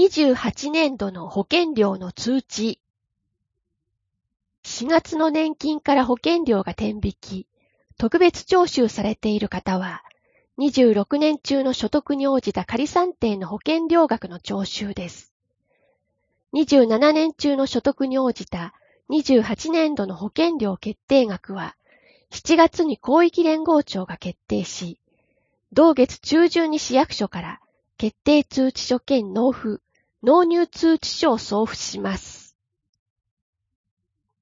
28年度の保険料の通知。4月の年金から保険料が天引き、特別徴収されている方は、26年中の所得に応じた仮算定の保険料額の徴収です。27年中の所得に応じた28年度の保険料決定額は、7月に広域連合庁が決定し、同月中旬に市役所から決定通知書兼納付、納入通知書を送付します。